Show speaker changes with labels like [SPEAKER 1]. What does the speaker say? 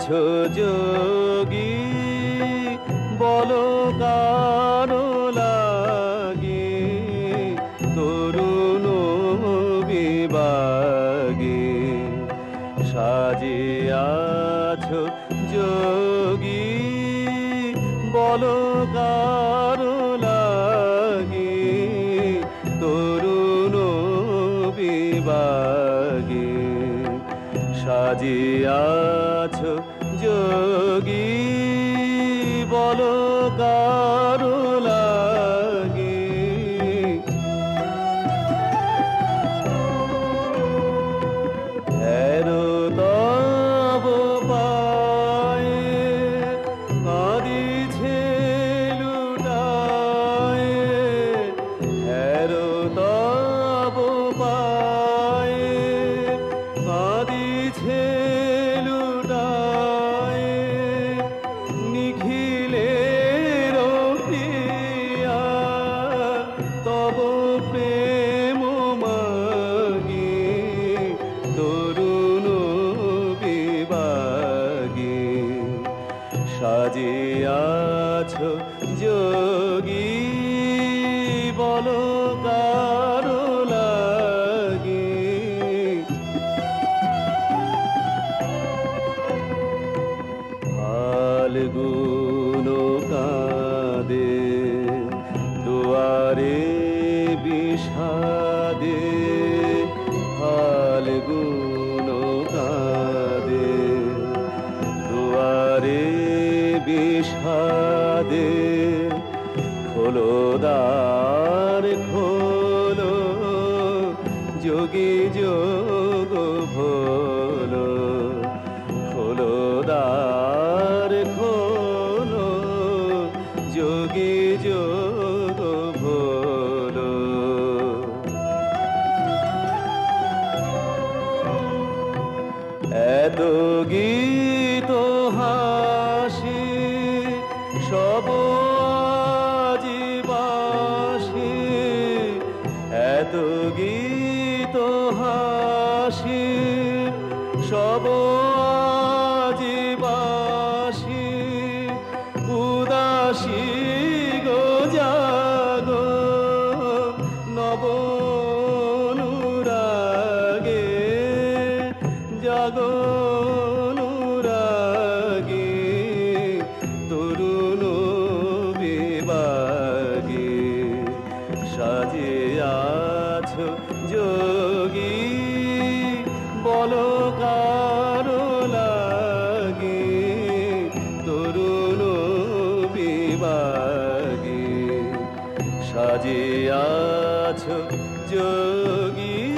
[SPEAKER 1] আছো যোগী বলো কারো লাগি তরুণ বিবাগে সাজিয়াছো যোগী বলো কারো লাগি তরুণ বিবাগে সাজিয়াছো যোগী বলো কারো লাগি হেরো তব পায়ে কাঁদিছে লুটায়ে হেরো তব পায়ে কাঁদিছে লুটায়ে নিখিলের প্রিয়া তব প্রেম মাগি তরুণ বিবাগে সাজিয়াছো যোগী বলো কারো লাগি ফাল্গুন কাঁদে দুয়ারে বিষাদে ফাল্গুন কাঁদে দুয়ারে বিষাদে খোলো দ্বার খোলো যোগী যোগ ভোলো খোলো দ্বার খোলো যোগী যোগ ভোলো এত গীত হাসি সব জীবাসী এত গীত হাসি সব জীবাসী উদাসী গো জাগো নব অনুরাগে জাগো অনুরাগে তরুণ বিবাগে সাজিয়াছো যোগী বলো কারো লাগি তরুণ বিবাগে সাজিয়াছো যোগী